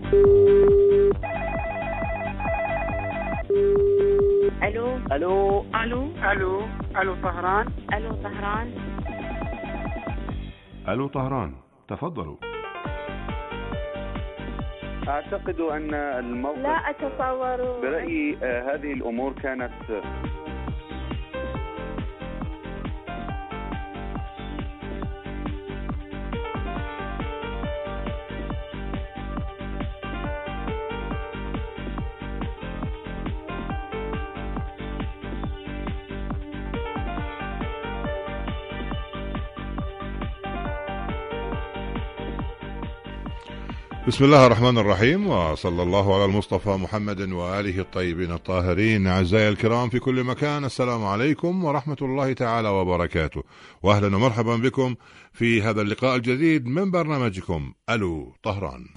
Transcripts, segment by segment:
الو الو الو الو الو طهران. الو طهران. الو طهران، تفضلوا. اعتقد ان الموقف لا أتصور. برأيي هذه الامور كانت بسم الله الرحمن الرحيم، وصلى الله على المصطفى محمد وآله الطيبين الطاهرين. أعزائي الكرام في كل مكان، السلام عليكم ورحمة الله تعالى وبركاته، وأهلا ومرحبا بكم في هذا اللقاء الجديد من برنامجكم ألو طهران.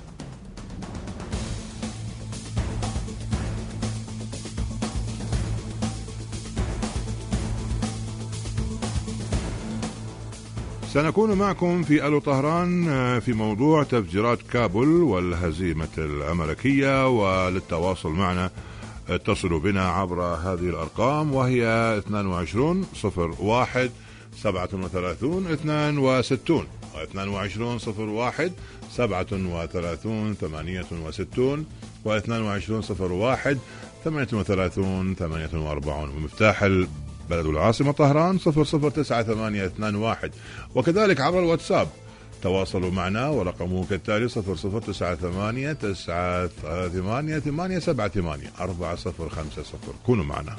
سنكون معكم في ألو طهران في موضوع تفجيرات كابول والهزيمة الأمريكية، وللتواصل معنا اتصلوا بنا عبر هذه الأرقام، وهي 22 01 37 62 22 01 37 68 و22 01 38 48 ومفتاح بلد العاصمة طهران 009821، وكذلك عبر الواتساب تواصلوا معنا ورقمه كالتالي 0098 938 878 4050. كونوا معنا.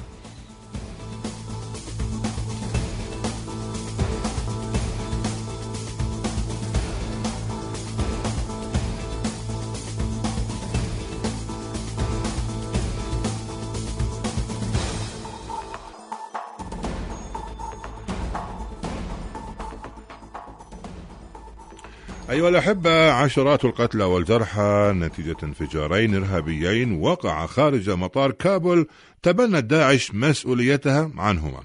أيها الأحبة، عشرات القتلى والجرحى نتيجة انفجارين إرهابيين وقع خارج مطار كابول تبنت داعش مسؤوليتها عنهما.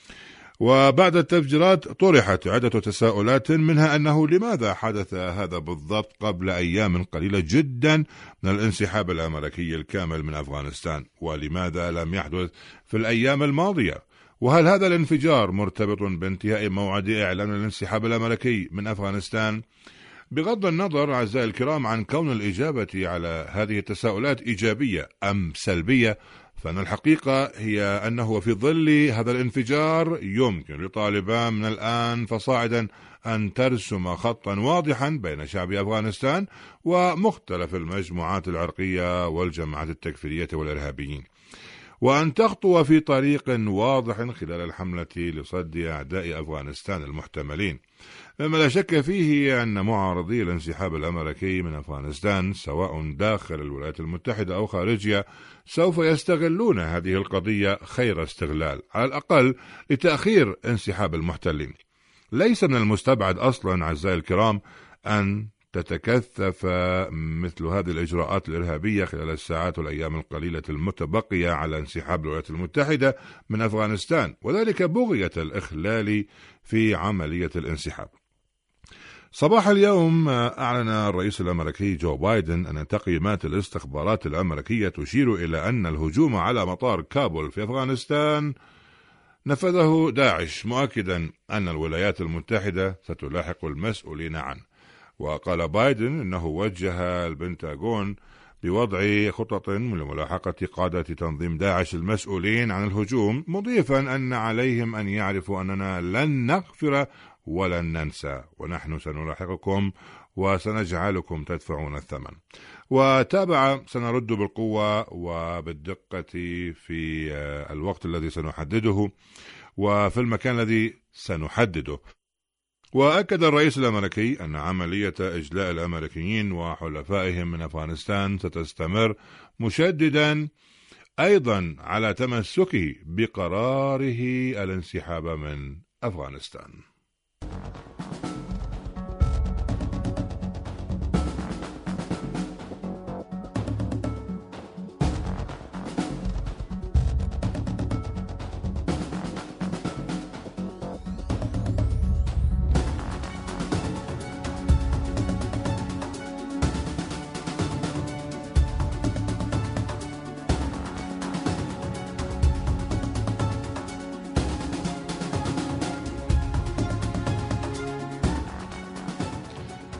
وبعد التفجيرات طرحت عدة تساؤلات، منها أنه لماذا حدث هذا بالضبط قبل أيام قليلة جدا من الانسحاب الأمريكي الكامل من أفغانستان، ولماذا لم يحدث في الأيام الماضية، وهل هذا الانفجار مرتبط بانتهاء موعد إعلان الانسحاب الأمريكي من أفغانستان؟ بغض النظر أعزائي الكرام عن كون الإجابة على هذه التساؤلات إيجابية أم سلبية، فإن الحقيقة هي أنه في ظل هذا الانفجار يمكن لطالبان من الآن فصاعدا أن ترسم خطا واضحا بين شعب أفغانستان ومختلف المجموعات العرقية والجماعات التكفيرية والإرهابيين، وأن تخطو في طريق واضح خلال الحملة لصد أعداء أفغانستان المحتملين. مما لا شك فيه أن معارضي الانسحاب الأمريكي من أفغانستان سواء داخل الولايات المتحدة أو خارجها سوف يستغلون هذه القضية خير استغلال، على الأقل لتأخير انسحاب المحتلين. ليس من المستبعد أصلا أعزائي الكرام أن تتكثف مثل هذه الإجراءات الإرهابية خلال الساعات والأيام القليلة المتبقية على انسحاب الولايات المتحدة من أفغانستان، وذلك بغية الإخلال في عملية الانسحاب. صباح اليوم أعلن الرئيس الأمريكي جو بايدن أن تقييمات الاستخبارات الأمريكية تشير إلى أن الهجوم على مطار كابول في أفغانستان نفذه داعش، مؤكدا أن الولايات المتحدة ستلاحق المسؤولين عنه. وقال بايدن أنه وجه البنتاغون بوضع خطط لملاحقة قادة تنظيم داعش المسؤولين عن الهجوم، مضيفا أن عليهم أن يعرفوا أننا لن نغفر ولن ننسى، ونحن سنلاحقكم وسنجعلكم تدفعون الثمن. وتابع: سنرد بالقوة وبالدقة في الوقت الذي سنحدده وفي المكان الذي سنحدده. وأكد الرئيس الأمريكي أن عملية إجلاء الأمريكيين وحلفائهم من أفغانستان ستستمر، مشددا أيضا على تمسكه بقراره الانسحاب من أفغانستان.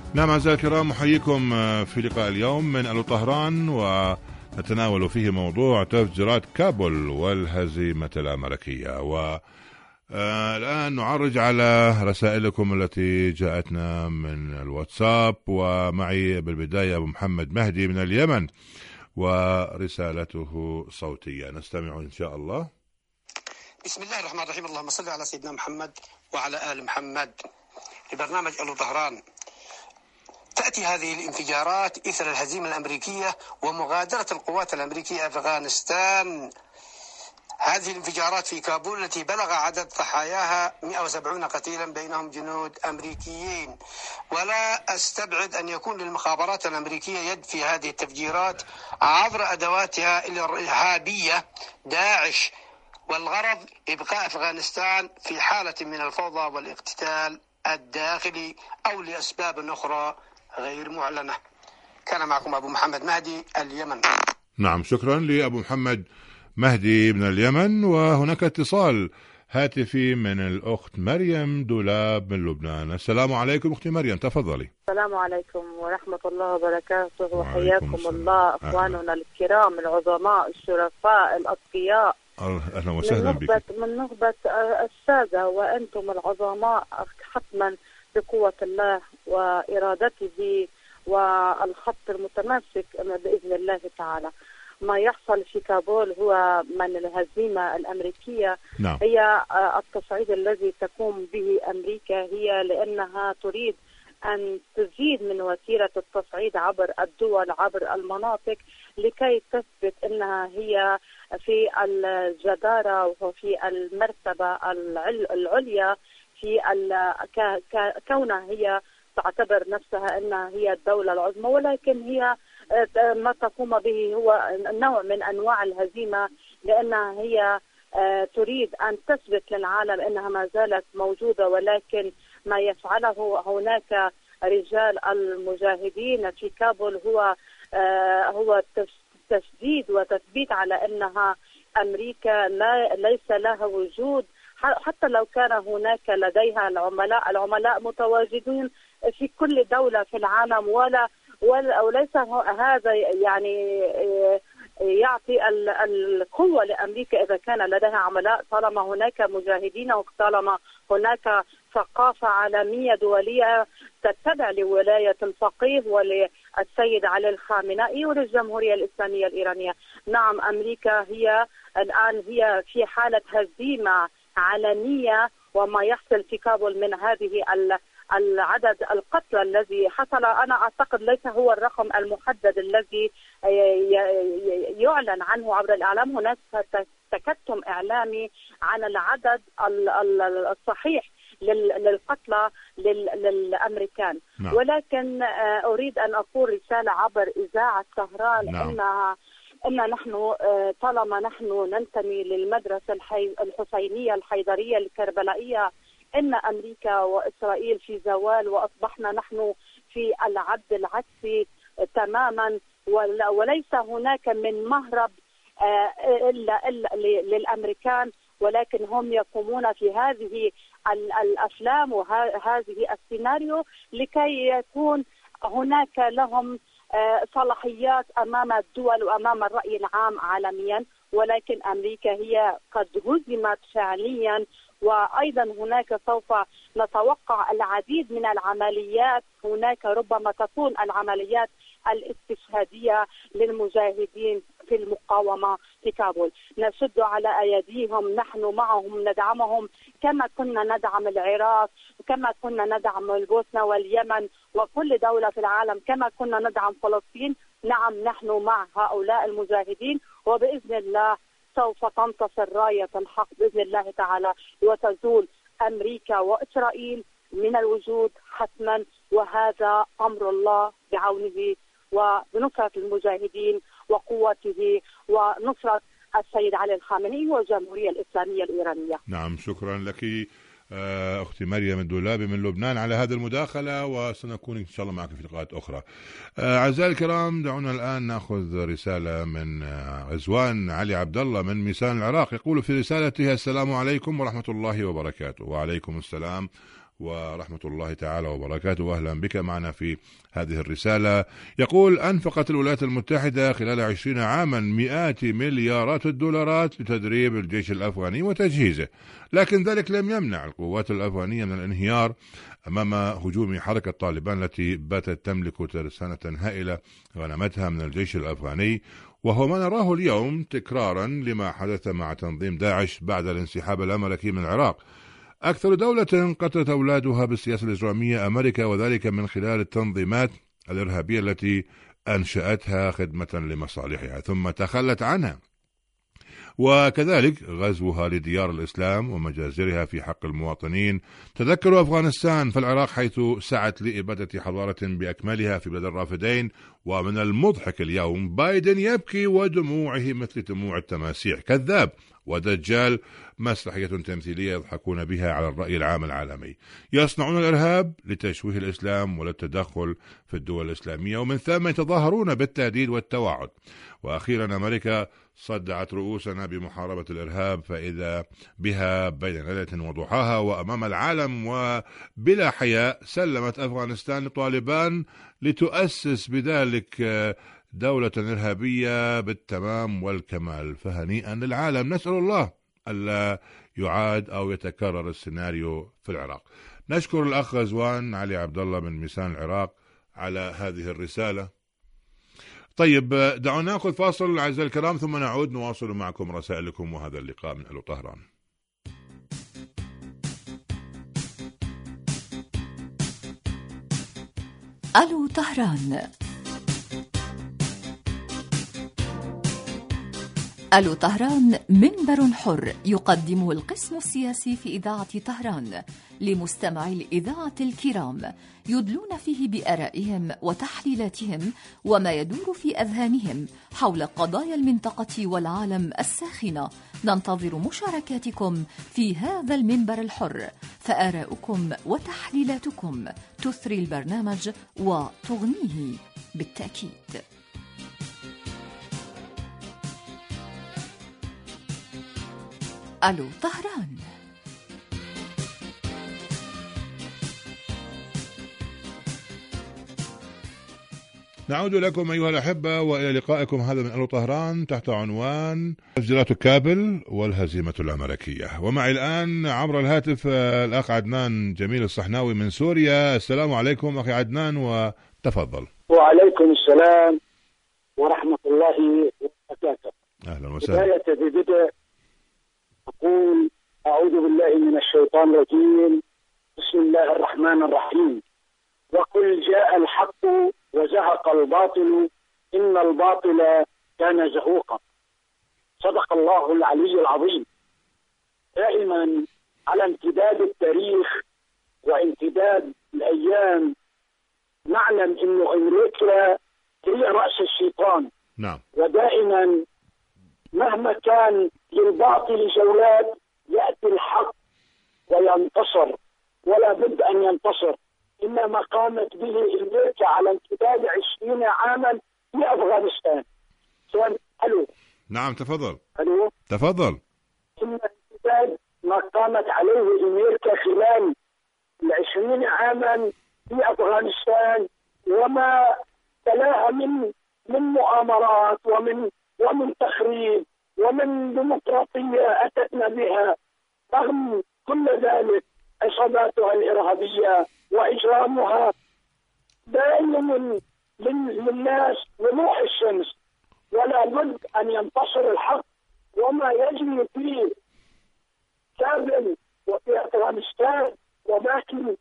نعم أعزائي الكرام، أحييكم في لقاء اليوم من ألو طهران، ونتناول فيه موضوع تفجيرات كابول والهزيمة الأمريكية. والآن نعرج على رسائلكم التي جاءتنا من الواتساب، ومعي بالبداية أبو محمد مهدي من اليمن ورسالته صوتية، نستمع إن شاء الله. بسم الله الرحمن الرحيم، اللهم صل على سيدنا محمد وعلى آل محمد. لبرنامج ألو طهران. تأتي هذه الانفجارات إثر الهزيمة الأمريكية ومغادرة القوات الأمريكية أفغانستان. هذه الانفجارات في كابول التي بلغ عدد ضحاياها 170 قتيلا بينهم جنود أمريكيين، ولا أستبعد أن يكون للمخابرات الأمريكية يد في هذه التفجيرات عبر أدواتها الإرهابية داعش، والغرض إبقاء أفغانستان في حالة من الفوضى والاقتتال الداخلي أو لأسباب أخرى غير معلنة. كان معكم أبو محمد مهدي اليمن. نعم، شكرا لأبو محمد مهدي من اليمن. وهناك اتصال هاتفي من الأخت مريم دولاب من لبنان. السلام عليكم أختي مريم، تفضلي. السلام عليكم ورحمة الله وبركاته، وحياكم الله أخواننا الكرام العظماء الشرفاء الأتقياء. أهلا وسهلا بك. من نخبة السادة، وأنتم العظماء حتما بقوة الله وإرادته والخط المتمسك بإذن الله تعالى. ما يحصل في كابول هو من الهزيمة الأمريكية. نعم. هي التصعيد الذي تقوم به أمريكا، هي لأنها تريد أن تزيد من وتيرة التصعيد عبر الدول، عبر المناطق، لكي تثبت أنها هي في الجدارة وفي المرتبة العليا، في كونها هي تعتبر نفسها أنها هي الدولة العظمى، ولكن هي ما تقوم به هو نوع من أنواع الهزيمة، لأنها هي تريد أن تثبت للعالم أنها ما زالت موجودة. ولكن ما يفعله هناك رجال المجاهدين في كابول هو تشديد وتثبيت على أنها أمريكا ليس لها وجود، حتى لو كان هناك لديها العملاء متواجدين في كل دولة في العالم، وليس هذا يعني يعطي القوة لأمريكا إذا كان لديها عملاء، طالما هناك مجاهدين وطالما هناك ثقافة عالمية دولية تتبع لولاية الفقيه وللسيد علي الخامنئي وللجمهورية الإسلامية الإيرانية. نعم، أمريكا هي الآن هي في حالة هزيمة علنية، وما يحصل في كابول من هذه العدد القتلى الذي حصل، أنا أعتقد ليس هو الرقم المحدد الذي يعلن عنه عبر الإعلام. هناك تكتم إعلامي عن العدد الصحيح للقتلى للأمريكان. نعم. ولكن أريد أن أقول رسالة عبر إذاعة طهران. نعم. إن نحن طالما نحن ننتمي للمدرسة الحسينية الحيدرية الكربلائية، إن أمريكا وإسرائيل في زوال، وأصبحنا نحن في العد العكسي تماما، وليس هناك من مهرب إلا للأمريكان، ولكن هم يقومون في هذه الأفلام وهذه السيناريو لكي يكون هناك لهم صلاحيات أمام الدول وأمام الرأي العام عالميا. ولكن أمريكا هي قد هزمت فعليا، وأيضا هناك سوف نتوقع العديد من العمليات. هناك ربما تكون العمليات الاستشهادية للمجاهدين في المقاومة في كابول. نشد على أيديهم، نحن معهم ندعمهم كما كنا ندعم العراق، كما كنا ندعم البوسنة واليمن وكل دولة في العالم، كما كنا ندعم فلسطين. نعم، نحن مع هؤلاء المجاهدين، وبإذن الله سوف تنتصر راية الحق بإذن الله تعالى، وتزول أمريكا وإسرائيل من الوجود حتما، وهذا أمر الله بعونه وبنصرة المجاهدين وقوته ونصرة السيد علي الخامنئي والجمهورية الإسلامية الإيرانية. نعم، شكرا لك أختي مريم الدولابي من لبنان على هذه المداخلة، وسنكون إن شاء الله معك في لقاءات أخرى. أعزائي الكرام، دعونا الآن نأخذ رسالة من غزوان علي عبد الله من ميسان العراق. يقول في رسالته: السلام عليكم ورحمة الله وبركاته. وعليكم السلام ورحمة الله تعالى وبركاته. أهلا بك معنا في هذه الرسالة. يقول: أنفقت الولايات المتحدة خلال 20 عاما مئات مليارات الدولارات لتدريب الجيش الأفغاني وتجهيزه، لكن ذلك لم يمنع القوات الأفغانية من الانهيار أمام هجوم حركة طالبان التي باتت تملك ترسانة هائلة غنمتها من الجيش الأفغاني، وهو ما نراه اليوم تكرارا لما حدث مع تنظيم داعش بعد الانسحاب الأمريكي من العراق. أكثر دولة قتلت أولادها بالسياسة الإجرامية أمريكا، وذلك من خلال التنظيمات الإرهابية التي أنشأتها خدمة لمصالحها ثم تخلت عنها، وكذلك غزوها لديار الإسلام ومجازرها في حق المواطنين. تذكروا أفغانستان فالعراق، حيث سعت لإبادة حضارة بأكملها في بلاد الرافدين. ومن المضحك اليوم بايدن يبكي ودموعه مثل دموع التماسيح، كذاب ودجال، مسرحية تمثيلية يضحكون بها على الرأي العام العالمي. يصنعون الإرهاب لتشويه الإسلام وللتدخل في الدول الإسلامية، ومن ثم يتظاهرون بالتهديد والتوعد. وأخيرا أمريكا صدعت رؤوسنا بمحاربة الإرهاب، فإذا بها بين ليلة وضحاها وأمام العالم وبلا حياء سلمت أفغانستان لطالبان لتؤسس بذلك دولة إرهابية بالتمام والكمال. فهنيئا للعالم، نسأل الله ألا يعاد أو يتكرر السيناريو في العراق. نشكر الأخ غزوان علي عبد الله من ميسان العراق على هذه الرسالة. طيب، دعونا نأخذ فاصل أعزائي الكرام، ثم نعود نواصل معكم رسائلكم وهذا اللقاء من ألو طهران. ألو طهران. ألو طهران منبر حر يقدمه القسم السياسي في إذاعة طهران لمستمعي الإذاعة الكرام، يدلون فيه بآرائهم وتحليلاتهم وما يدور في أذهانهم حول قضايا المنطقة والعالم الساخنة. ننتظر مشاركاتكم في هذا المنبر الحر، فآراؤكم وتحليلاتكم تثري البرنامج وتغنيه بالتأكيد. ألو طهران. نعود لكم أيها الأحبة وإلى لقائكم هذا من ألو طهران تحت عنوان تسجيلات كابل والهزيمة الأمريكية. ومعي الآن عبر الهاتف الأخ عدنان جميل الصحناوي من سوريا. السلام عليكم أخي عدنان وتفضل. وعليكم السلام ورحمة الله وبركاته. أهلا وسهلا. بداية أقول أعوذ بالله من الشيطان الرجيم، بسم الله الرحمن الرحيم. وقل جاء الحق وزهق الباطل إن الباطل كان زهوقا. صدق الله العلي العظيم. دائما على امتداد التاريخ وامتداد الأيام نعلم أن أمريكا هي رأس الشيطان. نعم. ودائما مهما كان للباطل جولات يأتي الحق وينتصر، ولا بد أن ينتصر. إنما قامت به أمريكا على امتداد 20 عاما في أفغانستان. ألو. نعم تفضل. ألو. تفضل. إن امتداد ما قامت عليه أمريكا خلال 20 عاما في أفغانستان وما تلاها من مؤامرات ومن تخريب ومن ديمقراطية أتتنا بها. رغم كل ذلك عصاباتها الإرهابية وإجرامها دائما للناس وضوح الشمس، ولا بد أن ينتصر الحق. وما يجري في كابل وفي أفغانستان وباقي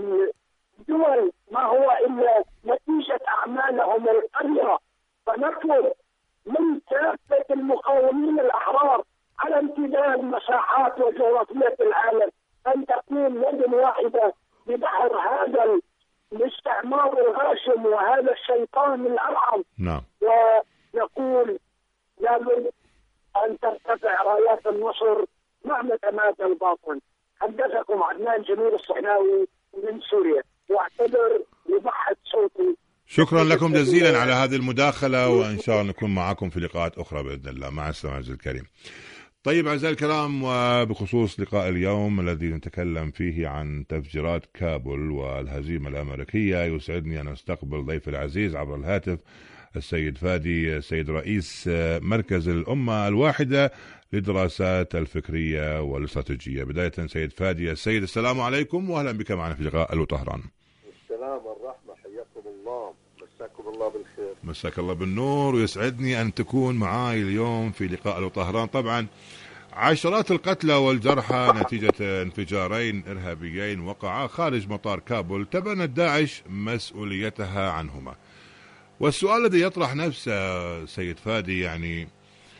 الدول ما هو إلا نتيجة أعمالهم القذرة. فنطلب من كافة المقاومين الأحرار على امتداد مساحات وجغرافية العالم أن تكون يد واحدة ببحر هذا الاستعمار الغاشم وهذا الشيطان الأرعب. نعم. ونقول لابد أن ترتفع رايات النصر مهما تمادى الباطل. حدثكم عدنان جميل الصحناوي من سوريا، واعتذر لبحث صوتي. شكرا لكم جزيلا على هذه المداخلة، وإن شاء الله نكون معكم في لقاءات أخرى بإذن الله. مع السلامة عزيزي الكريم. طيب أعزائي الكرام، وبخصوص لقاء اليوم الذي نتكلم فيه عن تفجيرات كابول والهزيمة الأمريكية، يسعدني أن أستقبل ضيف العزيز عبر الهاتف السيد فادي، السيد رئيس مركز الأمة الواحدة للدراسات الفكرية والاستراتيجية. بداية سيد فادي السيد، السلام عليكم وأهلا بك معنا في لقاء ألو طهران. السلام والرحمة، حياكم الله، مساكم الله بالخير. مساك الله بالنور، ويسعدني أن تكون معاي اليوم في لقاء ألو طهران. طبعا عشرات القتلى والجرحى نتيجة انفجارين إرهابيين وقعا خارج مطار كابول تبنت داعش مسؤوليتها عنهما. والسؤال الذي يطرح نفسه سيد فادي يعني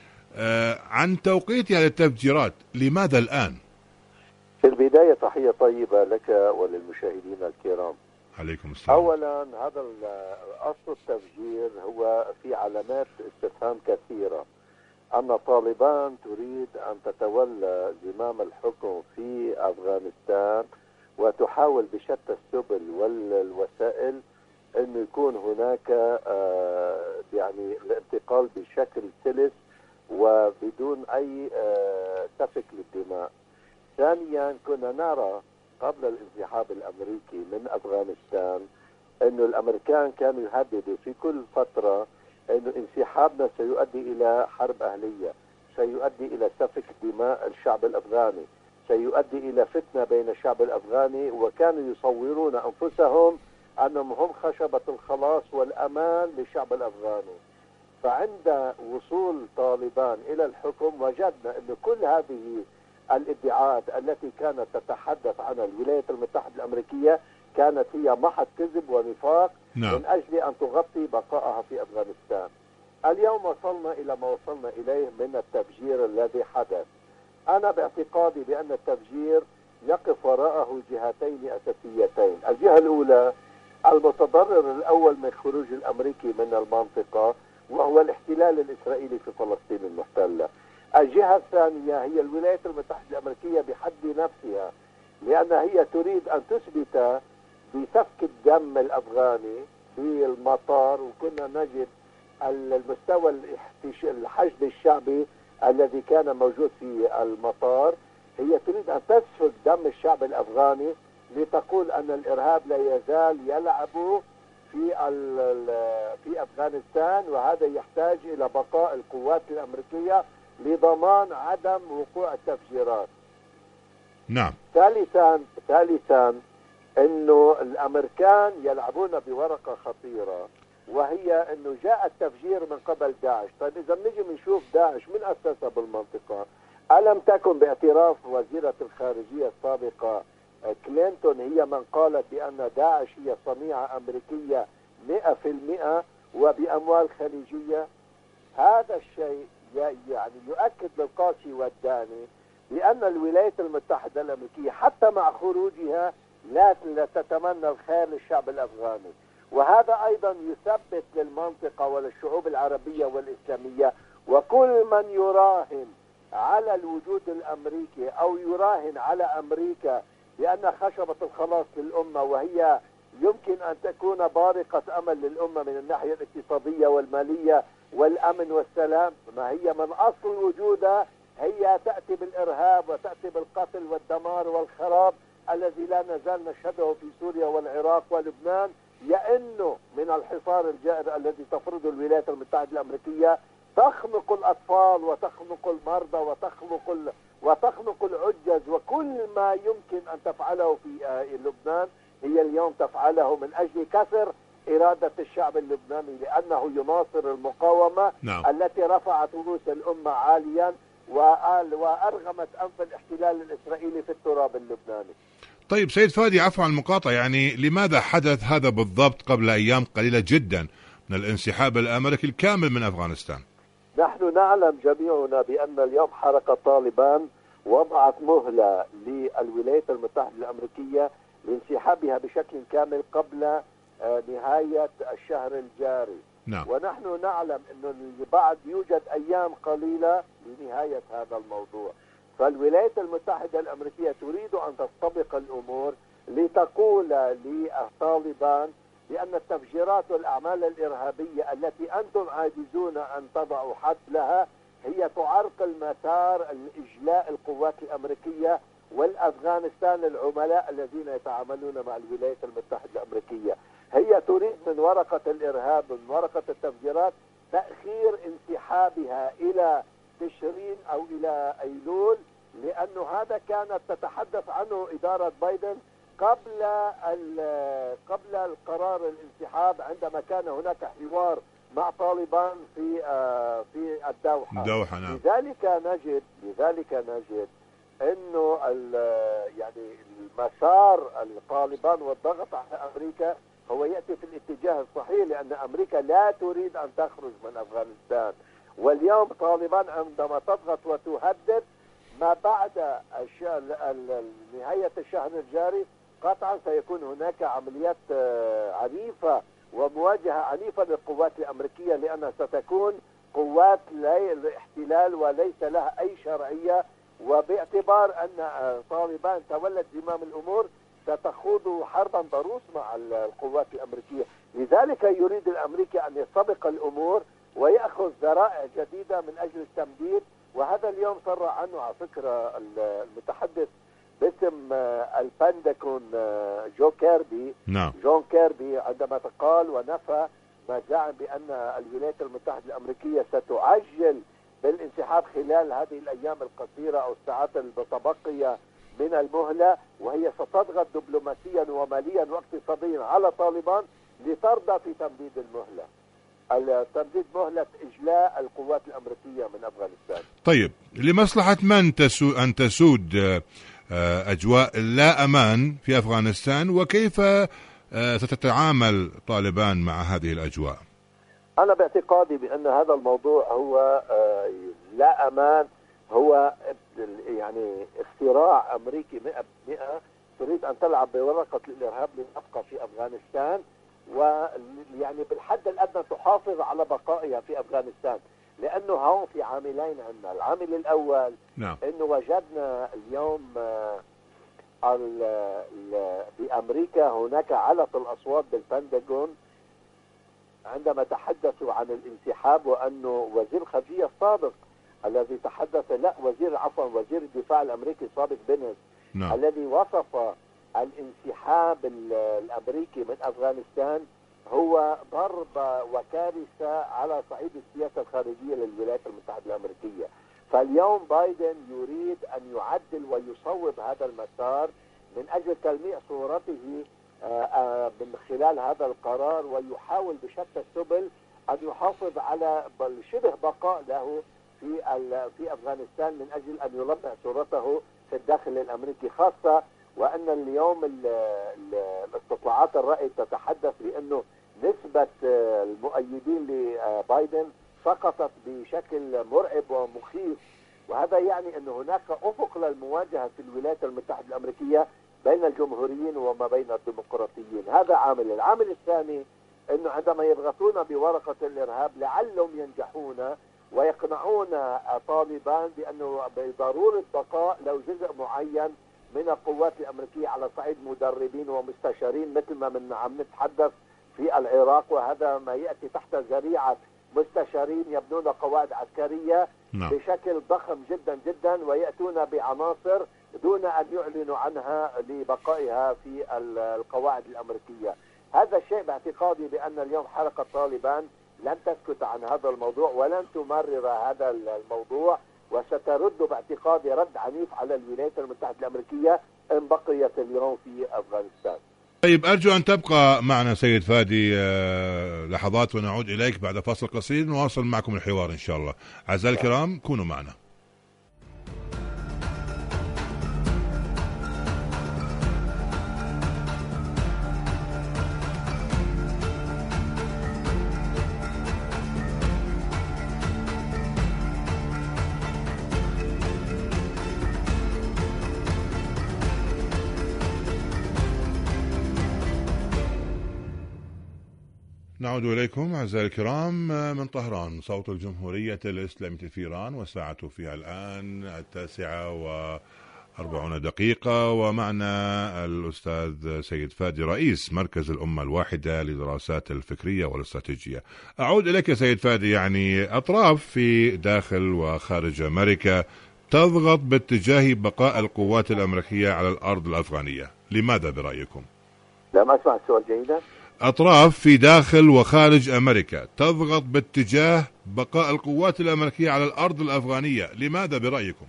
عن توقيت هذه التفجيرات، لماذا الآن؟ في البداية تحية طيبة لك وللمشاهدين الكرام. عليكم السلام. أولا هذا أصل التفجير هو في علامات استفهام كثيرة. أن طالبان تريد أن تتولى زمام الحكم في أفغانستان وتحاول بشتى السبل والوسائل أن يكون هناك يعني الانتقال بشكل سلس وبدون أي سفك للدماء. ثانيا كنا نرى قبل الانسحاب الأمريكي من أفغانستان أن الأمريكان كانوا يهددوا في كل فترة أن انسحابنا سيؤدي إلى حرب أهلية، سيؤدي إلى سفك دماء الشعب الأفغاني، سيؤدي إلى فتنة بين الشعب الأفغاني، وكانوا يصورون أنفسهم أنهم هم خشبة الخلاص والأمان للشعب الأفغاني. فعند وصول طالبان إلى الحكم وجدنا أن كل هذه الادعاءات التي كانت تتحدث عنها الولايات المتحدة الأمريكية كانت هي محض كذب ونفاق من أجل أن تغطي بقائها في أفغانستان. اليوم وصلنا إلى ما وصلنا إليه من التفجير الذي حدث. أنا باعتقادي بأن التفجير يقف وراءه جهتين أساسيتين. الجهة الأولى المتضرر الأول من خروج الأمريكي من المنطقة وهو الاحتلال الإسرائيلي في فلسطين المحتلة. الجهة الثانية هي الولايات المتحدة الأمريكية بحد نفسها، لأن هي تريد أن تثبت بسفك الدم الأفغاني في المطار، وكنا نجد المستوى الحشد الشعبي الذي كان موجود في المطار. هي تريد أن تسفك دم الشعب الأفغاني لتقول أن الإرهاب لا يزال يلعب في أفغانستان، وهذا يحتاج إلى بقاء القوات الأمريكية لضمان عدم وقوع التفجيرات. نعم. ثالثا انه الامريكان يلعبون بورقة خطيرة، وهي انه جاء التفجير من قبل داعش. طيب اذا بنيجي بنشوف داعش من اسسها بالمنطقة، الم تكن باعتراف وزيرة الخارجية السابقة كلينتون هي من قالت بان داعش هي صنيعة امريكية 100% وباموال خليجية؟ هذا الشيء يعني يؤكد للقاسي والداني بأن الولايات المتحدة الأمريكية حتى مع خروجها لا تتمنى الخير للشعب الأفغاني. وهذا أيضا يثبت للمنطقة وللشعوب العربية والإسلامية وكل من يراهن على الوجود الأمريكي أو يراهن على أمريكا بأن خشبة الخلاص للأمة، وهي يمكن أن تكون بارقة أمل للأمة من الناحية الاقتصادية والمالية والأمن والسلام، ما هي من أصل وجودها هي تأتي بالإرهاب وتأتي بالقتل والدمار والخراب الذي لا نزال نشهده في سوريا والعراق ولبنان، يئن من الحصار الجائر الذي تفرضه الولايات المتحدة الأمريكية. تخنق الأطفال وتخنق المرضى وتخنق العجز، وكل ما يمكن أن تفعله في لبنان هي اليوم تفعله من أجل كسر إرادة الشعب اللبناني، لأنه يناصر المقاومة التي رفعت رؤوس الأمة عاليا وأرغمت أنف الاحتلال الإسرائيلي في التراب اللبناني. طيب سيد فادي، عفوا عن المقاطعة، يعني لماذا حدث هذا بالضبط قبل أيام قليلة جدا من الانسحاب الأمريكي الكامل من أفغانستان؟ نحن نعلم جميعنا بأن اليوم حركة طالبان وضعت مهلة للولايات المتحدة الأمريكية لانسحابها بشكل كامل قبل نهاية الشهر الجاري. ونحن نعلم أنه بعد يوجد أيام قليلة لنهاية هذا الموضوع. فالولايات المتحدة الأمريكية تريد أن تستبق الأمور لتقول لطالبان بأن التفجيرات والأعمال الإرهابية التي أنتم عاجزون أن تضعوا حد لها هي تعرقل مسار إجلاء القوات الأمريكية والأفغانستان العملاء الذين يتعاملون مع الولايات المتحدة الأمريكية. هي تريد من ورقة الإرهاب، من ورقة التفجيرات، تأخير انسحابها إلى تشرين أو إلى أيلول، لأنه هذا كانت تتحدث عنه إدارة بايدن قبل القرار الانسحاب، عندما كان هناك حوار مع طالبان في الدوحة. نعم. لذلك نجد انه يعني المسار الطالبان والضغط على امريكا هو ياتي في الاتجاه الصحيح، لان امريكا لا تريد ان تخرج من افغانستان. واليوم طالبان عندما تضغط وتهدد ما بعد نهاية الشهر الجاري، قطعا سيكون هناك عمليات عنيفة ومواجهة عنيفة للقوات الأمريكية، لأنها ستكون قوات الاحتلال وليس لها أي شرعية. وباعتبار أن طالبان تولت زمام الأمور ستخوض حربا ضروس مع القوات الأمريكية. لذلك يريد الأمريكي أن يسبق الأمور ويأخذ ذرائع جديدة من أجل التمديد. وهذا اليوم صرح عنه على فكرة المتحدث باسم البنتاغون جون كيربي عندما قال ونفى ما زعم بأن الولايات المتحدة الأمريكية ستعجل بالانسحاب خلال هذه الأيام القصيرة أو الساعات المتبقية من المهلة، وهي ستضغط دبلوماسيا وماليا واقتصاديا على طالبان لترضى في تمديد تمديد مهلة إجلاء القوات الأمريكية من أفغانستان. طيب، لمصلحة من أن تسود أجواء لا أمان في أفغانستان، وكيف ستتعامل طالبان مع هذه الأجواء؟ أنا باعتقادي بأن هذا الموضوع هو لا أمان، هو يعني اختراع أمريكي 100%، تريد أن تلعب بورقة الإرهاب لتبقى في أفغانستان، ويعني بالحد الأدنى تحافظ على بقائها في أفغانستان. لأنه هون في عاملين عندنا. العامل الأول أنه وجدنا اليوم بأمريكا هناك علق الأصوات بالبنتاغون عندما تحدثوا عن الانسحاب، وأنه وزير الخارجية السابق الذي تحدث وزير الدفاع الأمريكي السابق بينس الذي وصف الانسحاب الأمريكي من أفغانستان هو ضربة وكارثة على صعيد السياسة الخارجية للولايات المتحدة الأمريكية. فاليوم بايدن يريد أن يعدل ويصوب هذا المسار من أجل تلميع صورته من خلال هذا القرار، ويحاول بشتى السبل أن يحافظ على شبه بقاء له في أفغانستان من أجل أن يلمع صورته في الداخل الأمريكي، خاصة وأن اليوم الاستطلاعات الرأي تتحدث بأنه نسبة المؤيدين لبايدن سقطت بشكل مرعب ومخيف. وهذا يعني أن هناك أفق للمواجهة في الولايات المتحدة الأمريكية بين الجمهوريين وما بين الديمقراطيين. هذا عامل. العامل الثاني أنه عندما يضغطون بورقة الإرهاب لعلهم ينجحون ويقنعون طالبان بأنه بضرورة بقاء لو جزء معين من القوات الأمريكية على صعيد مدربين ومستشارين، مثل ما عم نتحدث في العراق، وهذا ما يأتي تحت ذريعة مستشارين يبنون قواعد عسكرية بشكل ضخم جدا جدا، ويأتون بعناصر دون أن يعلنوا عنها لبقائها في القواعد الأمريكية. هذا الشيء باعتقادي بأن اليوم حركة طالبان لن تسكت عن هذا الموضوع ولن تمرر هذا الموضوع، وسترد باعتقادي رد عنيف على الولايات المتحدة الأمريكية إن بقيت اليوم في أفغانستان. طيب، أرجو أن تبقى معنا سيد فادي لحظات ونعود إليك بعد فاصل قصير نواصل معكم الحوار إن شاء الله. أعزائي الكرام، كونوا معنا. نعود إليكم أعزائي الكرام من طهران، صوت الجمهورية الإسلامية في إيران، وساعته فيها الآن 9 40 دقيقة، ومعنا الأستاذ سيد فادي رئيس مركز الأمة الواحدة للدراسات الفكرية والاستراتيجية. أعود إليك سيد فادي، يعني أطراف في داخل وخارج أمريكا تضغط باتجاه بقاء القوات الأمريكية على الأرض الأفغانية، لماذا برأيكم؟ لم أسمع السؤال جيدا. أطراف في داخل وخارج أمريكا تضغط باتجاه بقاء القوات الأمريكية على الأرض الأفغانية، لماذا برأيكم؟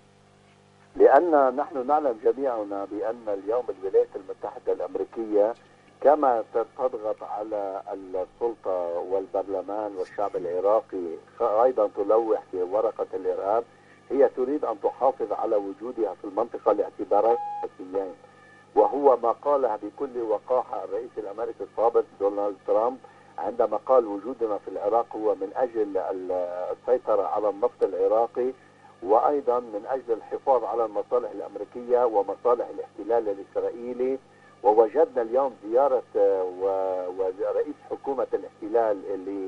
لأن نحن نعلم جميعنا بأن اليوم الولايات المتحدة الأمريكية كما تضغط على السلطة والبرلمان والشعب العراقي أيضا تلوح في ورقة الإرهاب، هي تريد أن تحافظ على وجودها في المنطقة لاعتبارات سياسيين، وهو ما قالها بكل وقاحة الرئيس الأمريكي السابق دونالد ترامب عندما قال وجودنا في العراق هو من أجل السيطرة على النفط العراقي، وأيضا من أجل الحفاظ على المصالح الأمريكية ومصالح الاحتلال الإسرائيلي. ووجدنا اليوم زيارة ورئيس حكومة الاحتلال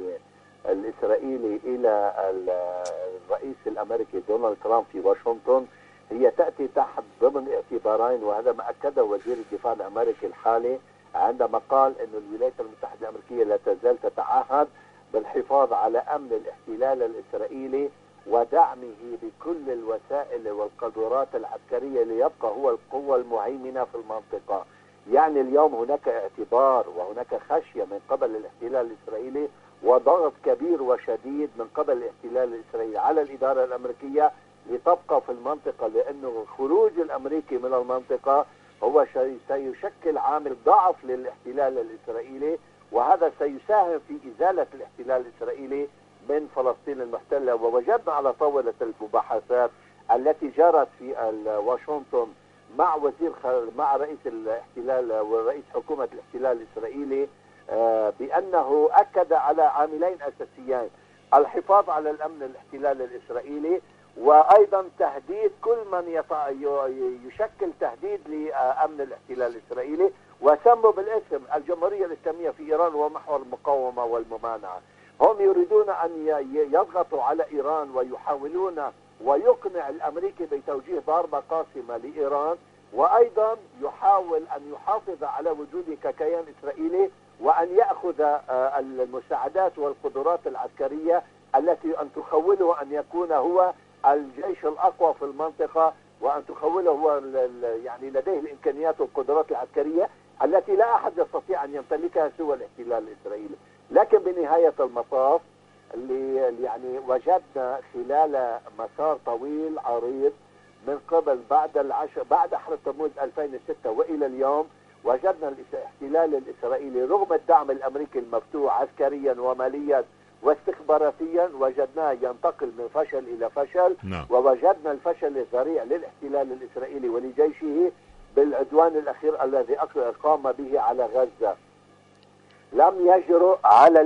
الإسرائيلي إلى الرئيس الأمريكي دونالد ترامب في واشنطن، هي تأتي تحت ضمن اعتبارين، وهذا ما أكده وزير الدفاع الأمريكي الحالي عندما قال أن الولايات المتحدة الأمريكية لا تزال تتعهد بالحفاظ على أمن الاحتلال الإسرائيلي ودعمه بكل الوسائل والقدرات العسكرية ليبقى هو القوة المهيمنة في المنطقة. يعني اليوم هناك اعتبار وهناك خشية من قبل الاحتلال الإسرائيلي وضغط كبير وشديد من قبل الاحتلال الإسرائيلي على الإدارة الأمريكية لتبقى في المنطقة، لأنه الخروج الأمريكي من المنطقة هو سيشكل عامل ضعف للاحتلال الإسرائيلي، وهذا سيساهم في إزالة الاحتلال الإسرائيلي من فلسطين المحتلة. ووجدنا على طاولة المباحثات التي جرت في واشنطن مع رئيس الاحتلال ورئيس حكومة الاحتلال الإسرائيلي بأنه أكد على عاملين أساسيين: الحفاظ على الأمن الاحتلال الإسرائيلي، وأيضا تهديد كل من يشكل تهديد لأمن الاحتلال الإسرائيلي، وسموا بالاسم الجمهورية الإسلامية في إيران ومحور المقاومة والممانعة. هم يريدون أن يضغطوا على إيران ويحاولون ويقنع الأمريكي بتوجيه ضربة قاسمة لإيران، وأيضا يحاول أن يحافظ على وجوده ككيان إسرائيلي وأن يأخذ المساعدات والقدرات العسكرية التي أن تخوله أن يكون هو الجيش الأقوى في المنطقة، وأن تخوله هو يعني لديه الإمكانيات والقدرات العسكرية التي لا أحد يستطيع أن يمتلكها سوى الاحتلال الإسرائيلي. لكن بنهاية المطاف اللي يعني وجدنا خلال مسار طويل عريض من قبل بعد حرب تموز 2006 وإلى اليوم، وجدنا الاحتلال الإسرائيلي رغم الدعم الأمريكي المفتوح عسكريا وماليا واستخباراتيا وجدناه ينتقل من فشل إلى فشل. ووجدنا الفشل الذريع للاحتلال الإسرائيلي ولجيشه بالعدوان الأخير الذي قام به على غزة. لم يجرؤ على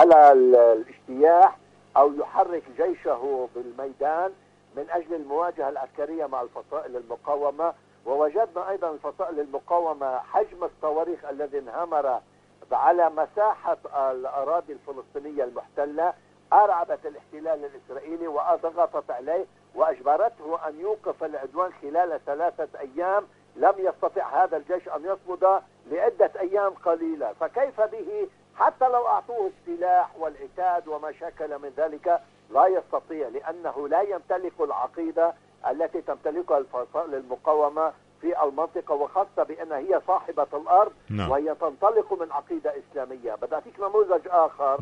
الاجتياح أو يحرك جيشه بالميدان من أجل المواجهة العسكرية مع الفصائل المقاومة. ووجدنا أيضا الفصائل المقاومة حجم الصواريخ الذي انهمر على مساحة الأراضي الفلسطينية المحتلة أرعبت الاحتلال الإسرائيلي وضغطت عليه وأجبرته أن يوقف العدوان خلال 3 أيام. لم يستطع هذا الجيش أن يصمد لعدة أيام قليلة، فكيف به حتى لو أعطوه السلاح والعتاد وما شكل من ذلك لا يستطيع، لأنه لا يمتلك العقيدة التي تمتلكها الفصائل المقاومة في المنطقة، وخاصة بأنها هي صاحبة الأرض. وهي تنطلق من عقيدة إسلامية. بدي أعطيك نموذج آخر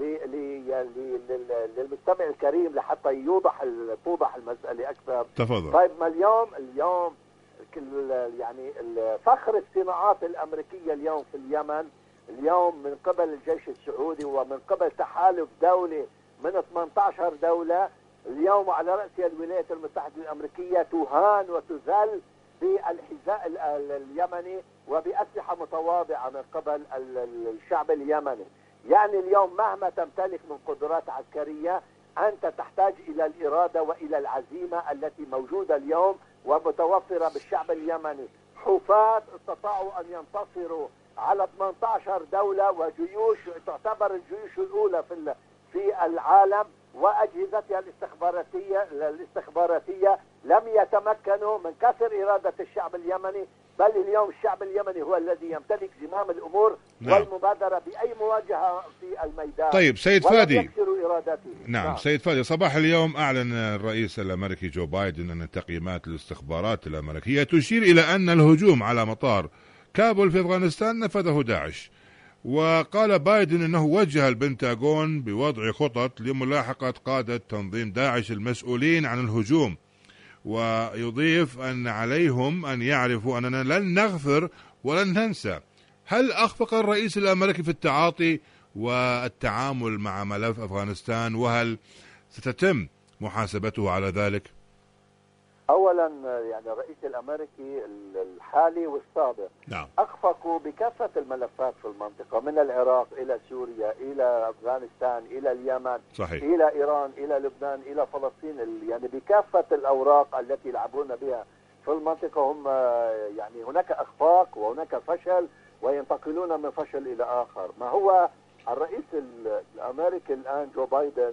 للمستمع الكريم لحتى توضح المسألة أكثر. تفضل. طيب ما اليوم يعني فخر الصناعات الأمريكية اليوم في اليمن اليوم من قبل الجيش السعودي ومن قبل تحالف دولي من 18 دولة، اليوم على رأسها الولايات المتحدة الأمريكية تهان وتذل بالحذاء اليمني وبأسلحة متواضعة من قبل الشعب اليمني. يعني اليوم مهما تمتلك من قدرات عسكرية أنت تحتاج إلى الإرادة وإلى العزيمة التي موجودة اليوم ومتوفرة بالشعب اليمني. حفاة استطاعوا أن ينتصروا على 18 دولة وجيوش تعتبر الجيوش الأولى في العالم، وأجهزتها الاستخباراتية لم يتمكنوا من كسر إرادة الشعب اليمني، بل اليوم الشعب اليمني هو الذي يمتلك زمام الأمور والمبادرة بأي مواجهة في الميدان. طيب سيد فادي، نعم سيد فادي، صباح اليوم أعلن الرئيس الأمريكي جو بايدن أن تقييمات الاستخبارات الأمريكية تشير إلى أن الهجوم على مطار كابول في أفغانستان نفذه داعش. وقال بايدن أنه وجه البنتاغون بوضع خطط لملاحقة قادة تنظيم داعش المسؤولين عن الهجوم، ويضيف أن عليهم أن يعرفوا أننا لن نغفر ولن ننسى. هل أخفق الرئيس الأمريكي في التعاطي والتعامل مع ملف أفغانستان، وهل ستتم محاسبته على ذلك؟ أولا يعني الرئيس الأمريكي الحالي والسابق أخفقوا بكافة الملفات في المنطقة، من العراق إلى سوريا إلى أفغانستان إلى اليمن، صحيح، إلى إيران إلى لبنان إلى فلسطين، يعني بكافة الأوراق التي يلعبون بها في المنطقة. هم يعني هناك إخفاق وهناك فشل وينتقلون من فشل إلى آخر. ما هو الرئيس الأمريكي الآن جو بايدن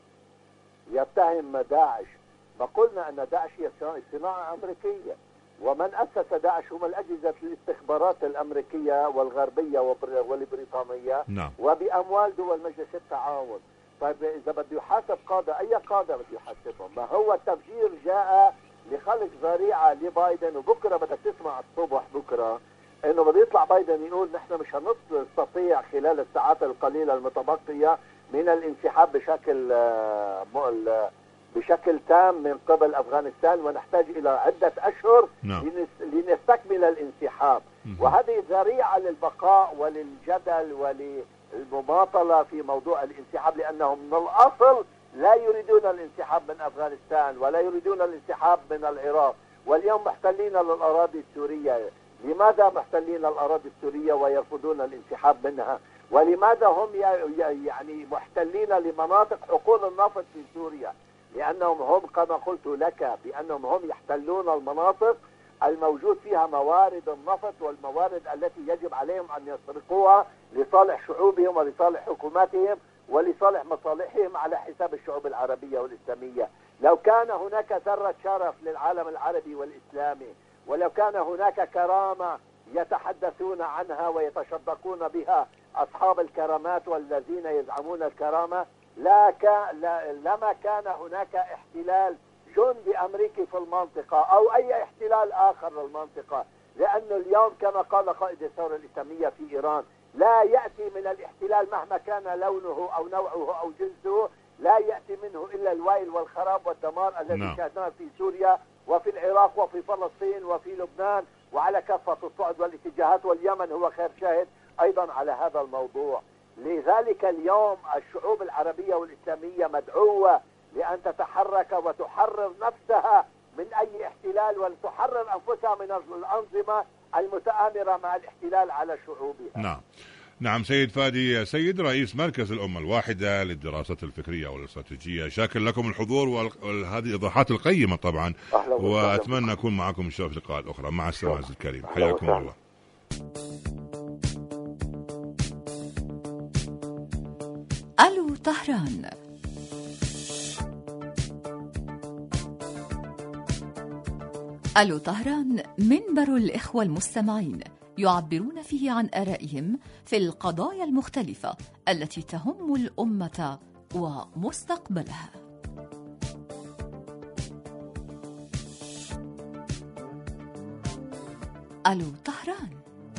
يتهم داعش. ما قلنا أن داعش هي صناعة أمريكية، ومن أسس داعش هم الأجهزة الاستخبارات الأمريكية والغربية والبريطانية، وبأموال دول مجلس التعاون. طيب إذا بده يحاسب قادة، أي قادة بده يحاسبهم؟ ما هو التفجير جاء لخلق ذريعة لبايدن، وبكرة بدك تسمع الصبح بكرة إنه بده يطلع بايدن يقول نحن مش هنستطيع خلال الساعات القليلة المتبقية من الانسحاب بشكل تام من قبل أفغانستان، ونحتاج إلى عدة أشهر لنستكمل الانسحاب. وهذه ذريعة للبقاء وللجدل وللمماطلة في موضوع الانسحاب، لأنهم من الأصل لا يريدون الانسحاب من أفغانستان ولا يريدون الانسحاب من العراق، واليوم محتلين للأراضي السورية. لماذا محتلين الأراضي السورية ويرفضون الانسحاب منها؟ ولماذا هم يعني محتلين لمناطق حقول النفط في سوريا؟ لأنهم هم كما قلت لك بأنهم هم يحتلون المناطق الموجود فيها موارد النفط والموارد التي يجب عليهم أن يسرقوها لصالح شعوبهم ولصالح حكوماتهم ولصالح مصالحهم على حساب الشعوب العربية والإسلامية. لو كان هناك ذرة شرف للعالم العربي والإسلامي، ولو كان هناك كرامة يتحدثون عنها ويتشدقون بها أصحاب الكرامات والذين يزعمون الكرامة، لما كان هناك احتلال جندي أمريكي في المنطقة أو أي احتلال آخر للمنطقة. لأنه اليوم كما قال قائد الثورة الإسلامية في إيران، لا يأتي من الاحتلال مهما كان لونه أو نوعه أو جنسه، لا يأتي منه إلا الويل والخراب والدمار الذي شاهدناه في سوريا وفي العراق وفي فلسطين وفي لبنان وعلى كافة الصعد والاتجاهات، واليمن هو خير شاهد أيضا على هذا الموضوع. لذلك اليوم الشعوب العربية والإسلامية مدعوة لأن تتحرك وتحرر نفسها من أي احتلال، وتحرر أنفسها من الأنظمة المتآمرة مع الاحتلال على شعوبها. نعم سيد فادي، سيد رئيس مركز الأمة الواحدة للدراسات الفكرية والاستراتيجية، شاكر لكم الحضور وهذه الإيضاحات القيمة طبعا، وأتمنى أكون معكم إن شاء الله في لقاءات أخرى. مع السلامة عزيزي الكريم، حياكم الله. ألو طهران. ألو طهران منبر الإخوة المستمعين يعبرون فيه عن آرائهم في القضايا المختلفة التي تهم الأمة ومستقبلها. ألو طهران.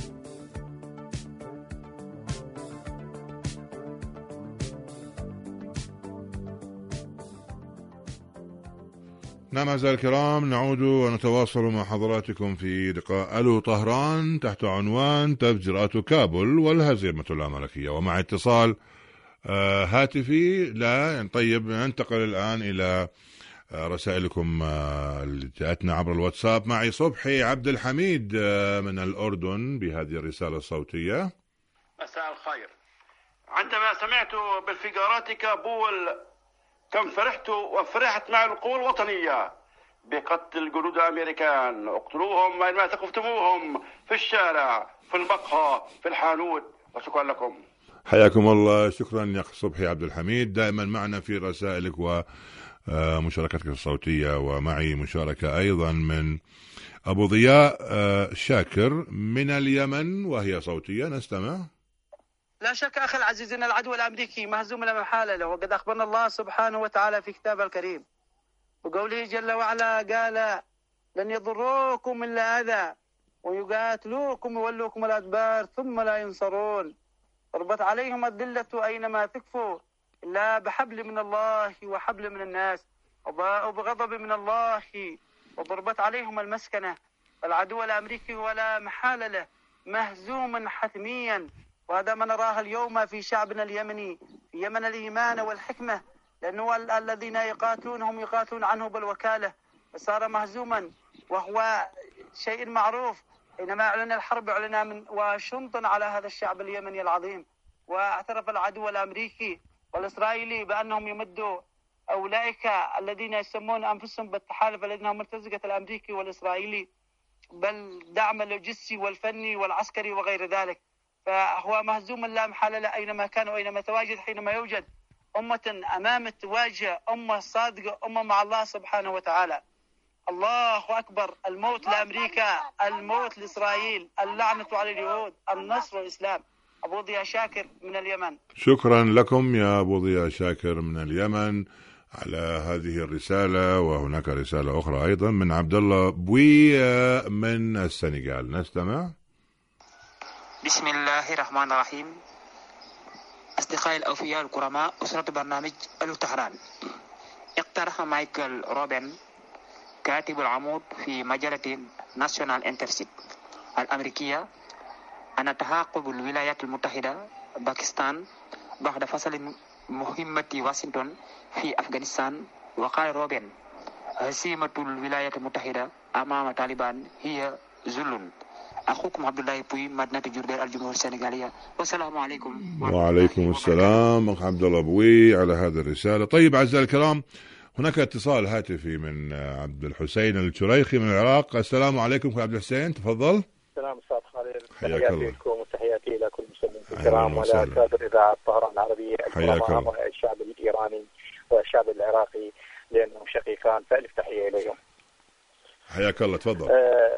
نعم أعزائي الكرام، نعود ونتواصل مع حضراتكم في لقاء ألو طهران تحت عنوان تفجيرات كابول والهزيمة الأمريكية، ومع اتصال هاتفي. لا طيب، ننتقل الآن إلى رسائلكم اللي جاءتنا عبر الواتساب. معي صبحي عبد الحميد من الأردن بهذه الرسالة الصوتية. مساء الخير. عندما سمعت بالفيجارات كابول كم فرحت وفرحت مع القوى الوطنية بقتل جنود الأمريكان. اقتلوهم أينما ثقفتموهم، في الشارع، في المقهى، في الحانوت. وشكرا لكم. حياكم الله. شكرا يا صبحي عبد الحميد، دائما معنا في رسائلك ومشاركتك الصوتية، ومعي مشاركة أيضا من أبو ضياء شاكر من اليمن وهي صوتية، نستمع. لا شك أخي العزيز أن العدو الأمريكي مهزوم لا محالة له، وقد أخبرنا الله سبحانه وتعالى في كتابه الكريم وقوله جل وعلا قال لن يضروكم إلا أذى ويقاتلوكم ويولوكم الأدبار ثم لا ينصرون، ضربت عليهم الذلة أينما ثقفوا إلا بحبل من الله وحبل من الناس وباءوا بغضب من الله وضربت عليهم المسكنة. العدو الأمريكي ولا محال له مهزوما حتميا، وهذا ما نراه اليوم في شعبنا اليمني في يمن الإيمان والحكمة، لأنه الذين يقاتلونهم يقاتلون عنه بالوكالة، فصار مهزوما وهو شيء معروف. حينما أعلن الحرب أعلن من واشنطن على هذا الشعب اليمني العظيم، واعترف العدو الأمريكي والإسرائيلي بأنهم يمدوا أولئك الذين يسمون أنفسهم بالتحالف الذين هم مرتزقة الأمريكي والإسرائيلي بل دعم اللوجستي والفني والعسكري وغير ذلك. فهو مهزوم لا محالة له أينما كان وأينما تواجد. حينما يوجد أمة أمام تواجه أمة صادقة، أمة مع الله سبحانه وتعالى. الله أكبر. الموت لأمريكا، الموت لإسرائيل، اللعنة على اليهود، النصر الإسلام. أبو ضياء شاكر من اليمن. شكرا لكم يا أبو ضياء شاكر من اليمن على هذه الرسالة. وهناك رسالة أخرى أيضا من عبد الله بوي من السنغال، نستمع. بسم الله الرحمن الرحيم. أصدقائي الأوفياء الكرماء، أسرة برنامج ألو طهران، اقترح مايكل روبن كاتب العمود في مجلة ناشونال انترست الأمريكية أن تعاقب الولايات المتحدة باكستان بعد فصل مهمة واشنطن في أفغانستان. وقال روبن هزيمة الولايات المتحدة أمام طالبان هي ذل. أخوكم عبد الله بوي، مدينة جردير، الجمهورية السنغالية، والسلام عليكم. وعليكم السلام أخ عبد الله بوي على هذه الرسالة. طيب أعزائي الكرام، هناك اتصال هاتفي من عبد الحسين الشريخي من العراق. السلام عليكم أخي عبد الحسين، تفضل. السلام أستاذ خالد، حياك لكم وتحياتي إلى كل المسلمين الكرام ولا كادر إذاعة طهران العربية الكرام والشعب الإيراني والشعب العراقي لأنهم شقيقان، فألف تحية إليهم. حياك الله، تفضل.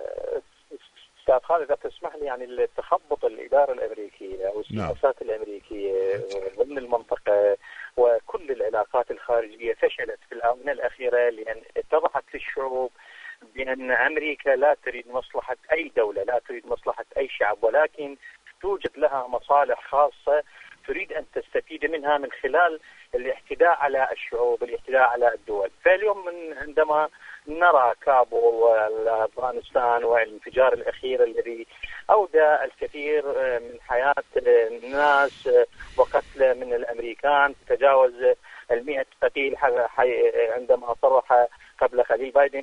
أستاذ خالد، تسمح لي يعني التخبط الإدارة الأمريكية والسياسات الأمريكية ضمن المنطقة وكل العلاقات الخارجية فشلت في الآونة الأخيرة، لأن اتضحت للشعوب بأن أمريكا لا تريد مصلحة أي دولة، لا تريد مصلحة أي شعب، ولكن توجد لها مصالح خاصة تريد أن تستفيد منها من خلال الاعتداء على الشعوب، الاعتداء على الدول. فاليوم عندما نرى كابول وأفغانستان والانفجار الأخير الذي أودى الكثير من حياة الناس وقتل من الأمريكان، تجاوز 100 قتيل عندما صرح قبل قليل بايدن،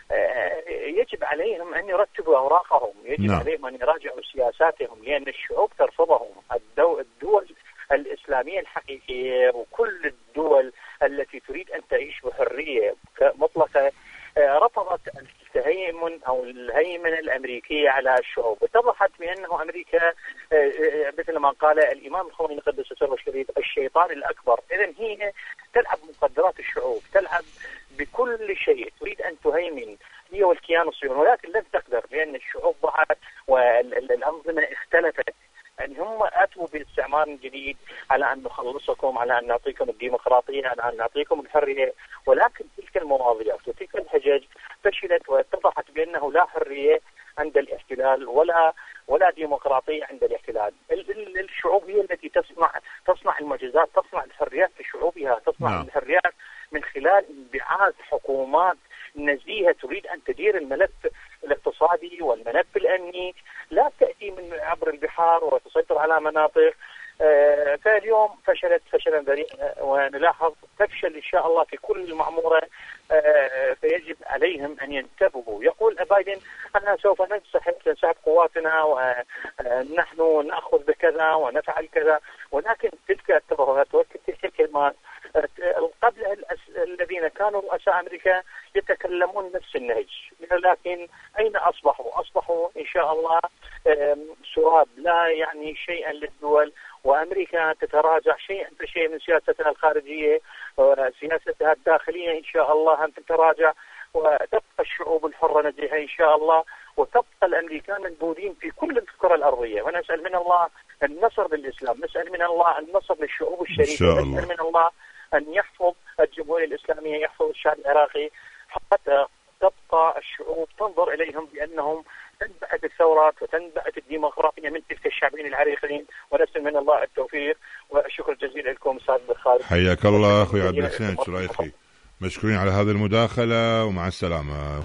يجب عليهم أن يرتبوا أوراقهم، يجب عليهم أن يراجعوا سياساتهم، لأن الشعوب ترفضهم. الدول الإسلامية الحقيقية وكل الدول التي تريد أن تعيش بحرية مطلقة رفضت التهيمن أو الهيمنة الأمريكية على الشعوب. اتضحت بأنه أمريكا مثل ما قال الإمام الخميني قدس سره الشريف الشيطان الأكبر. إذن هي تلعب مقدرات الشعوب، تلعب بكل شيء، تريد أن تهيمن هي والكيان الصهيوني، ولكن لن تقدر لأن الشعوب ضعت والأنظمة اختلفت. يعني هم أتوا باستعمار جديد على أن نخلصكم، على أن نعطيكم الديمقراطية، على أن نعطيكم الحرية، ولكن تلك المواضيع وتلك الحجج فشلت واتضحت بأنه لا حرية عند الاحتلال ولا ديمقراطية عند الاحتلال. الشعوب هي التي تصنع المعجزات، تصنع الحريات في شعوبها، تصنع الحريات من خلال انبعاث حكومات نزيهة تريد أن تدير الملف الاقتصادي والملف الأمني، لا تأتي من عبر البحار وتسيطر على مناطق. فاليوم فشلت فشلا ذريعا، ونلاحظ تفشل إن شاء الله في كل المعمورة. فيجب عليهم أن ينتبهوا. يقول بايدن أننا سوف ننسحب قواتنا ونحن نأخذ بكذا ونفعل كذا، ولكن تلك التبرهات وتلك الكلمات قبل الذين كانوا رؤساء أمريكا يتكلمون نفس النهج، لكن أين أصبحوا؟ أصبحوا إن شاء الله سراب لا يعني شيئا للدول وأمريكا تتراجع شيئا فشيء من سياستها الخارجية وسياستها الداخلية إن شاء الله أن تتراجع، وتبقى الشعوب الحرة نزيهة إن شاء الله، وتبقى الأمريكان منبوذين في كل الكرة الأرضية. ونسأل من الله النصر للإسلام، نسأل من الله النصر للشعوب الشريفة، نسأل من الله أن يحفظ الجمهورية الإسلامية، يحفظ الشعب العراقي، حتى تبقى الشعوب تنظر إليهم بأنهم تنبعث الثورات وتنبعث الديمقراطية من تلك الشعبين العريقين. ونسأل من الله التوفيق، والشكر الجزيل لكم أستاذ خالد. حياك الله أخوي عبد الحسين شرايخي، مشكورين على هذه المداخلة ومع السلامة.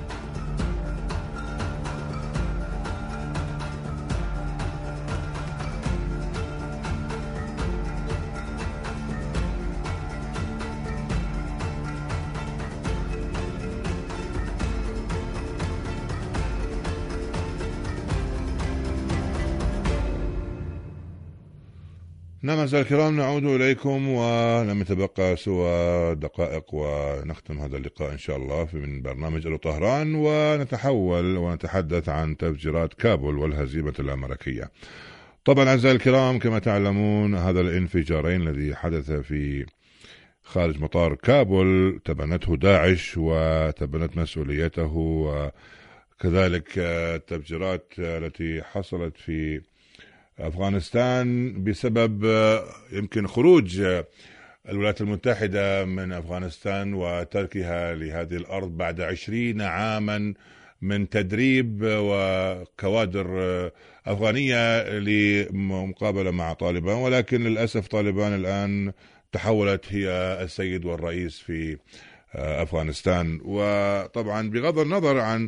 نعم أعزائي الكرام، نعود إليكم ولم يتبقى سوى دقائق ونختم هذا اللقاء إن شاء الله من برنامج ألو طهران، ونتحول ونتحدث عن تفجيرات كابول والهزيمة الأمريكية. طبعا أعزائي الكرام كما تعلمون هذا الانفجارين الذي حدث في خارج مطار كابول تبنته داعش وتبنت مسؤوليته، وكذلك التفجيرات التي حصلت في أفغانستان بسبب يمكن خروج الولايات المتحدة من أفغانستان وتركها لهذه الأرض بعد 20 عاما من تدريب وكوادر أفغانية لمقابلة مع طالبان، ولكن للأسف طالبان الآن تحولت هي السيد والرئيس في أفغانستان. وطبعا بغض النظر عن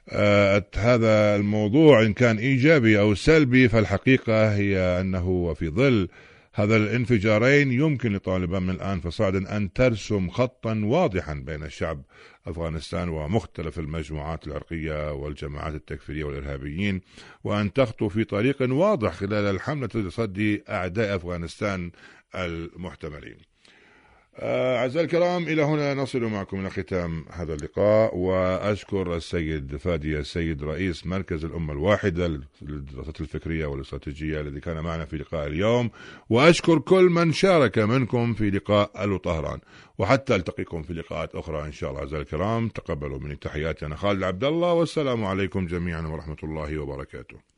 هذا الموضوع إن كان إيجابي أو سلبي، فالحقيقة هي أنه في ظل هذا الانفجارين يمكن لطالبان من الآن فصاعدا أن ترسم خطا واضحا بين الشعب أفغانستان ومختلف المجموعات العرقية والجماعات التكفيرية والإرهابيين، وأن تخطو في طريق واضح خلال الحملة لتصدي أعداء أفغانستان المحتملين. أعزائي الكرام، إلى هنا نصل معكم إلى ختام هذا اللقاء، وأشكر السيد فادي السيد رئيس مركز الأمة الواحدة للدراسات الفكرية والاستراتيجية الذي كان معنا في لقاء اليوم، وأشكر كل من شارك منكم في لقاء ألو طهران، وحتى ألتقيكم في لقاءات أخرى إن شاء الله. أعزائي الكرام، تقبلوا مني تحياتي، أنا خالد عبد الله، والسلام عليكم جميعا ورحمة الله وبركاته.